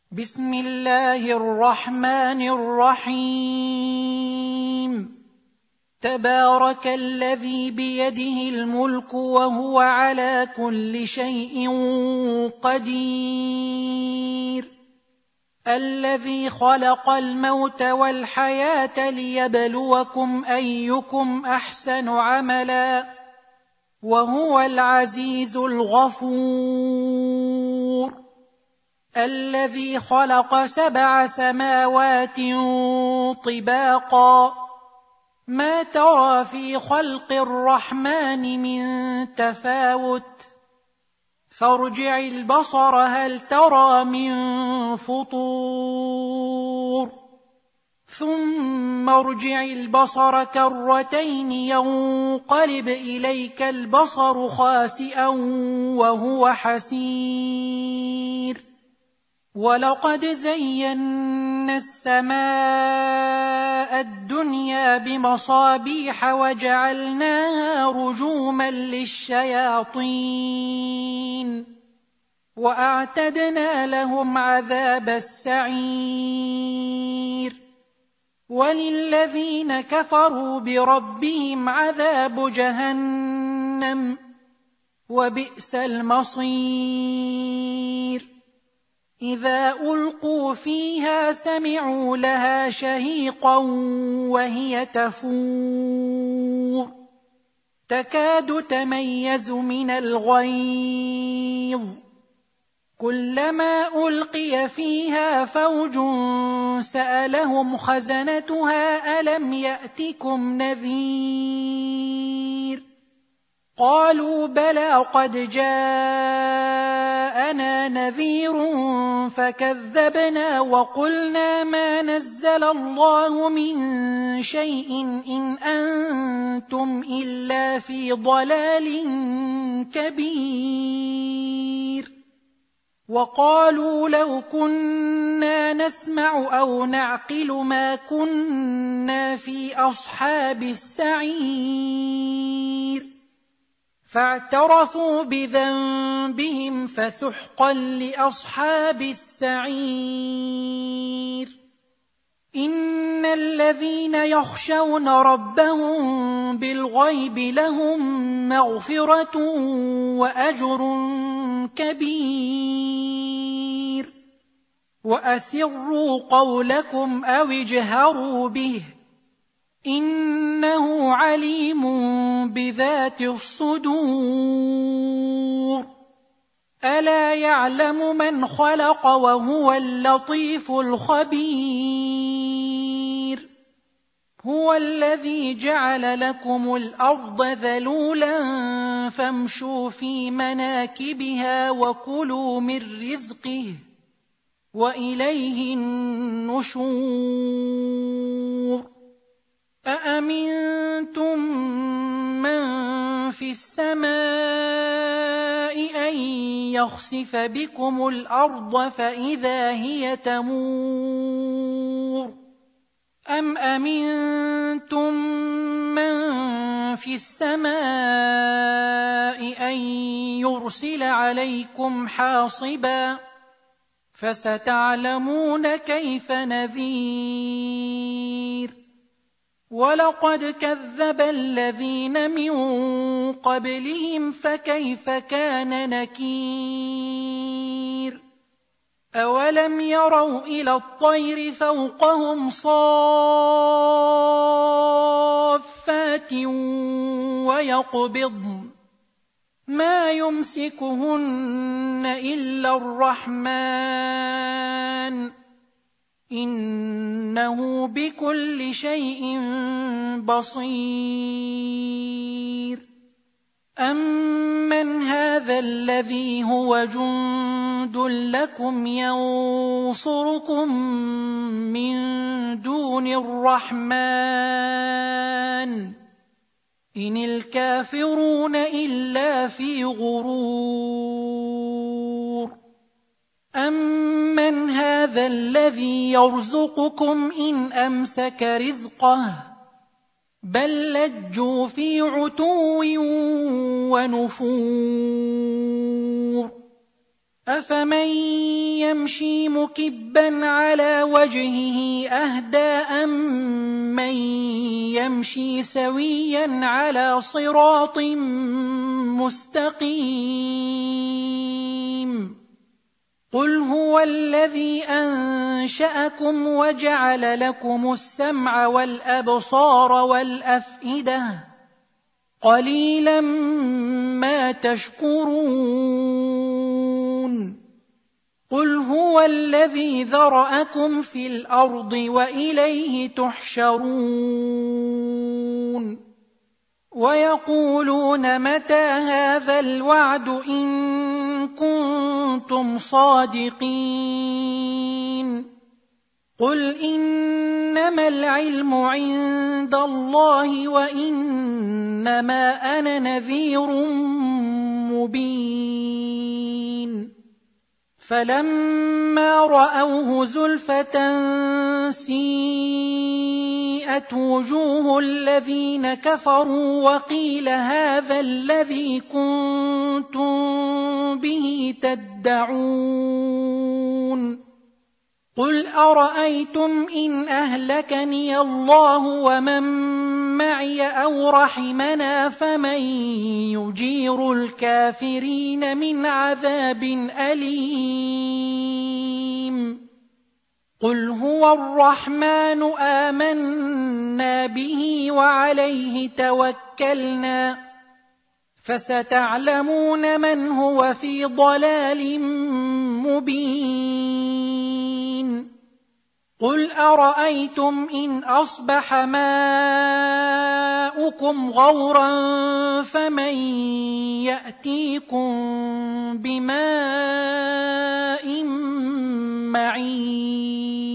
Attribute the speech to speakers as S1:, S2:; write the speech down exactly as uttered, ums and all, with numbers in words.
S1: بسم الله الرحمن الرحيم. تبارك الذي بيده الملك وهو على كل شيء قدير، الذي خلق الموت والحياة ليبلوكم أيكم أحسن عملا، وهو العزيز الغفور. الذي خلق سبع سماوات طباقا، ما ترى في خلق الرحمن من تفاوت، فارجع البصر هل ترى من فطور، ثم ارجع البصر كرتين ينقلب إليك البصر خاسئا وهو حسير. ولقد زينا السماء الدنيا بمصابيح وجعلناها رجوما للشياطين، وأعتدنا لهم عذاب السعير. وللذين كفروا بربهم عذاب جهنم، وبئس المصير. إذا ألقوا فيها سمعوا لها شهيقا وهي تفور، تكاد تميز من الغيظ، كلما ألقي فيها فوج سألهم خزنتها ألم يأتكم نذير، قالوا بلى قد جاءنا نذير فكذبنا وقلنا ما نزل الله من شيء إن أنتم إلا في ضلال كبير. وقالوا لو كنا نسمع أو نعقل ما كنا في أصحاب السعير، فاعترفوا بذنبهم فسحقا لأصحاب السعير. إن الذين يخشون ربهم بالغيب لهم مغفرة وأجر كبير. وأسروا قولكم أو اجهروا به، إنه عليم بذات الصدور. ألا يعلم من خلق وهو اللطيف الخبير. هو الذي جعل لكم الأرض ذلولا فامشوا في مناكبها وكلوا من رزقه وإليه النشور. أأمنتم من في السماء أن يخسف بكم الأرض فإذا هي تمور، أم أمنتم من في السماء أن يرسل عليكم حاصبا، فستعلمون كيف نذير. ولقد كذب الذين من قبلهم فكيف كان نكير. أولم يروا إلى الطير فوقهم صافات ويقبضن ما يمسكهن إلا الرحمن، إنه بكل شيء بصير. أمن هذا الذي هو جند لكم ينصركم من دون الرحمن، إن الكافرون إلا في غرور. أمن هذا الذي يرزقكم إن أمسك رزقه، بل لجوا في عتو ونفور. أفمن يمشي مكبا على وجهه أهدى أمن يمشي سويا على صراط مستقيم قل هو الذي أنشأكم وجعل لكم السمع والأبصار والأفئدة قليلا ما تشكرون قل هو الذي ذرأكم في الأرض وإليه تحشرون ويقولون متى هذا الوعد إن كنتم صادقين قل إنما العلم عند الله وإنما أنا نذير مبين فلما رأوه زلفة سيئت وجوه الذين كفروا وقيل هذا الذي كنتم به تدعون قل أرأيتم إن أهلكني الله ومن معي أو رحمنا فمن يجير الكافرين من عذاب أليم قل هو الرحمن آمنا به وعليه توكلنا فستعلمون من هو في ضلال مبين قل أرأيتم إن أصبح ماؤكم غورا فمن يأتيكم بماء معين